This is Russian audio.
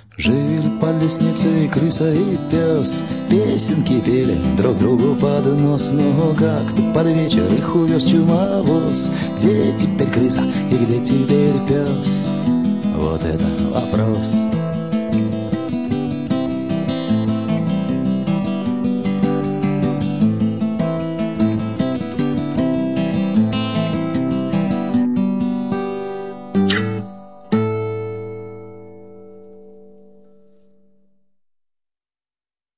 Жили под лестницей крыса и пес, песенки пели друг другу под нос. Но как-то под вечер их увез чумовоз. Где теперь крыса и где теперь пес? Вот это вопрос.